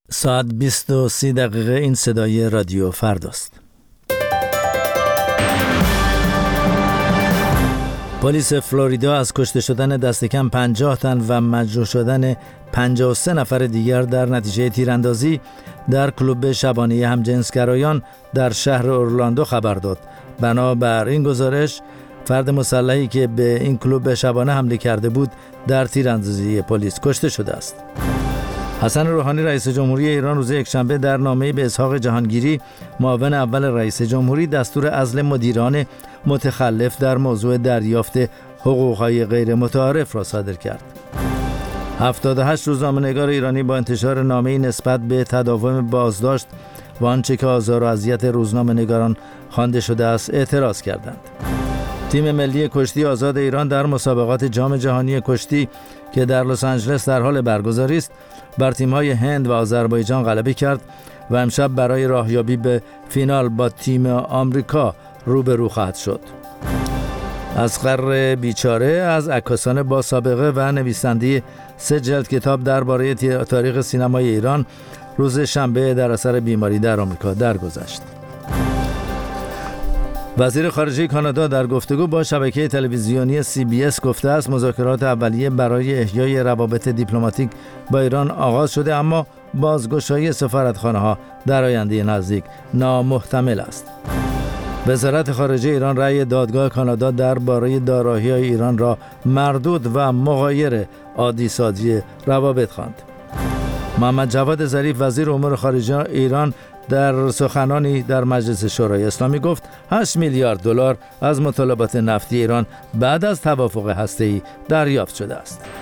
ساعت 20:30 این صدای رادیو فرداست. پلیس فلوریدا از کشته شدن دست کم 50 تن و مجروح شدن 53 نفر دیگر در نتیجه تیراندازی در کلوب شبانه همجنسگرایان در شهر اورلاندو خبر داد. بنابر این گزارش فرد مسلحی که به این کلوب شبانه حمله کرده بود در تیراندازی پلیس کشته شده است. حسن روحانی رئیس جمهوری ایران روز یکشنبه در نامه‌ای به اسحاق جهانگیری معاون اول رئیس جمهوری دستور عزل مدیران متخلف در موضوع دریافت حقوق‌های غیر متعارف را صادر کرد. 78 روزنامه‌نگار ایرانی با انتشار نامه‌ای نسبت به تداوم بازداشت و آنچه که آزار و اذیت روزنامه‌نگاران خوانده شده است اعتراض کردند. تیم ملی کشتی آزاد ایران در مسابقات جام جهانی کشتی که در لس آنجلس در حال برگزاری است بر تیم‌های هند و آذربایجان غلبه کرد و امشب برای راهیابی به فینال با تیم آمریکا روبرو خواهد شد. اصغر بیچاره از عکاسان با سابقه و نویسنده 3 جلد کتاب درباره تاریخ سینمای ایران روز شنبه در اثر بیماری در آمریکا درگذشت. وزیر خارجه کانادا در گفتگو با شبکه تلویزیونی CBS گفته است مذاکرات اولیه برای احیای روابط دیپلماتیک با ایران آغاز شده، اما بازگشایی سفارتخانه‌ها در آینده نزدیک نامحتمل است. وزارت خارجه ایران رأی دادگاه کانادا درباره دارایی‌های ایران را مردود و مغایر عادی سازی روابط خواند. محمد جواد ظریف وزیر امور خارجه ایران در سخنانی در مجلس شورای اسلامی گفت 8 میلیارد دلار از مطالبات نفتی ایران بعد از توافق هسته‌ای دریافت شده است.